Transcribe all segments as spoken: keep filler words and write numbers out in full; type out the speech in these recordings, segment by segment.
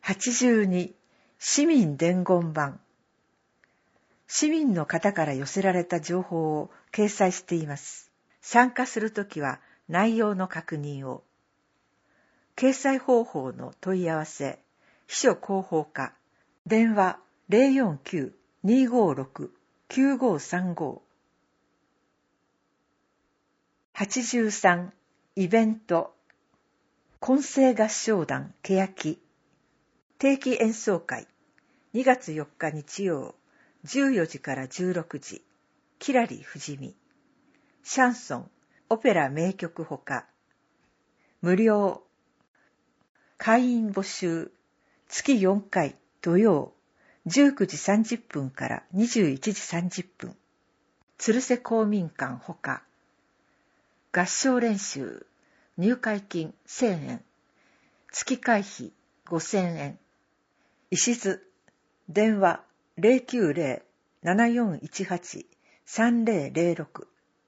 はちじゅうに市民伝言板。市民の方から寄せられた情報を掲載しています。参加するときは内容の確認を。掲載方法の問い合わせ、秘書広報課、電話 ゼロよんきゅう にーごーろく きゅうごーさんご。はちじゅうさんイベント。混声合唱団けやき定期演奏会にがつよっか日曜じゅうよじからじゅうろくじきらりふじみシャンソンオペラ名曲ほか無料会員募集月よんかい土曜じゅうくじさんじゅっぷんからにじゅういちじさんじゅっぷん鶴瀬公民館ほか合唱練習入会金せんえん月会費ごせんえん石津電話 ゼロきゅうゼロ ななよんいちはち さんゼロゼロろく。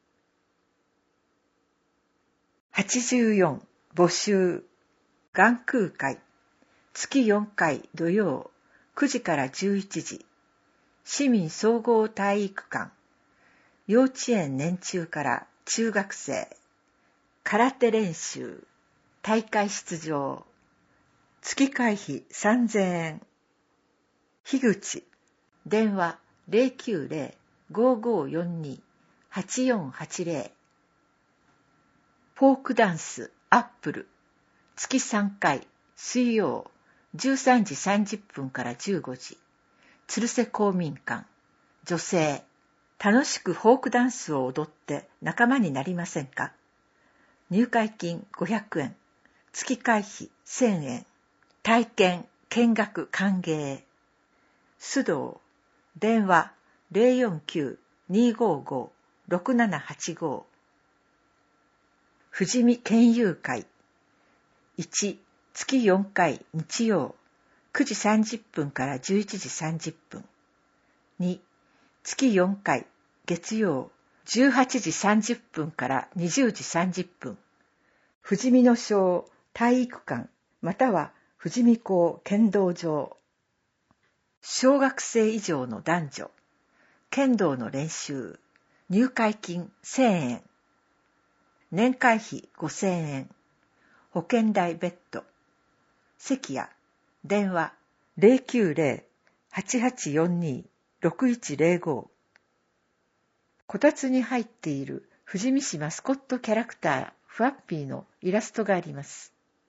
はちじゅうよん募集眼空会月よんかい土曜くじからじゅういちじ市民総合体育館幼稚園年中から中学生空手練習大会出場月会費さんぜんえん樋口電話 ゼロきゅうゼロ ごーごーよんに はちよんはちゼロ。 フォークダンスアップル月さんかい水曜じゅうさんじさんじゅっぷんからじゅうごじ鶴瀬公民館女性楽しくフォークダンスを踊って仲間になりませんか。入会金ごひゃくえん月会費せんえん体験見学歓迎須藤電話 ゼロよんきゅう にーごーごー ろくななはちご。富士見県友会いち月よんかい日曜くじさんじゅっぷんからじゅういちじさんじゅっぷんに月よんかい月曜じゅうはちじさんじゅっぷんからにじゅうじさんじゅっぷん富士見野小体育館または富士見港剣道場小学生以上の男女剣道の練習入会金せんえん年会費ごせんえん保険代別途席や電話 ゼロきゅうゼロ はちはちよんに ろくいちゼロご。 こたつに入っている富士見市マスコットキャラクターフワッピーのイラストがあります。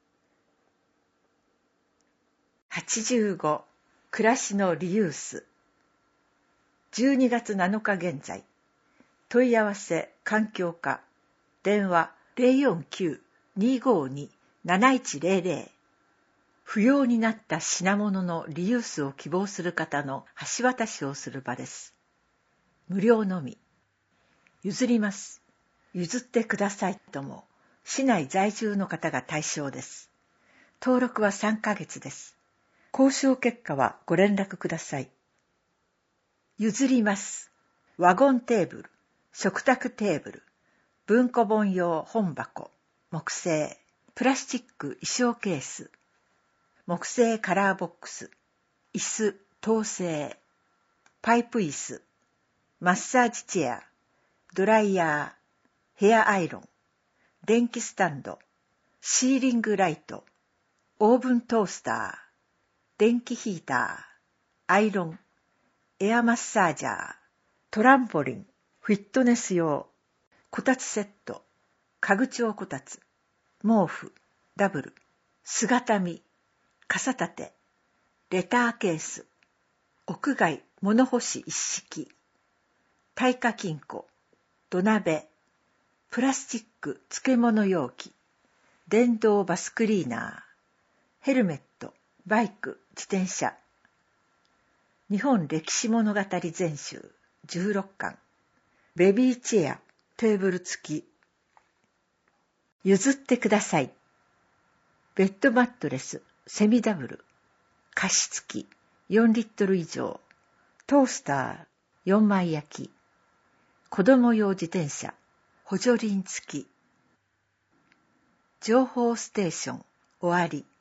はちじゅうご暮らしのリユースじゅうにがつなのか現在問い合わせ環境課電話 ゼロよんきゅう にーごーに なないちゼロゼロ。 不要になった品物のリユースを希望する方の橋渡しをする場です。無料のみ。譲ります。譲ってくださいとも市内在住の方が対象です。登録はさんかげつです。交渉結果はご連絡ください。譲ります。ワゴンテーブル、食卓テーブル、文庫本用本箱、木製、プラスチック衣装ケース、木製カラーボックス、椅子、陶製、パイプ椅子、マッサージチェア、ドライヤー、ヘアアイロン、電気スタンド、シーリングライト、オーブントースター、電気ヒーター、アイロン、エアマッサージャー、トランポリン、フィットネス用、こたつセット、家具調こたつ、毛布、ダブル、姿見、傘立て、レターケース、屋外物干し一式、耐火金庫、土鍋、プラスチック漬物容器、電動バスクリーナー、ヘルメット、バイク、自転車、日本歴史物語全集じゅうろっかん、ベビーチェア、テーブル付き、譲ってください。ベッドマットレス、セミダブル、加湿器よんリットル以上、トースターよんまい焼き、子供用自転車、補助輪付き。情報ステーション終わり。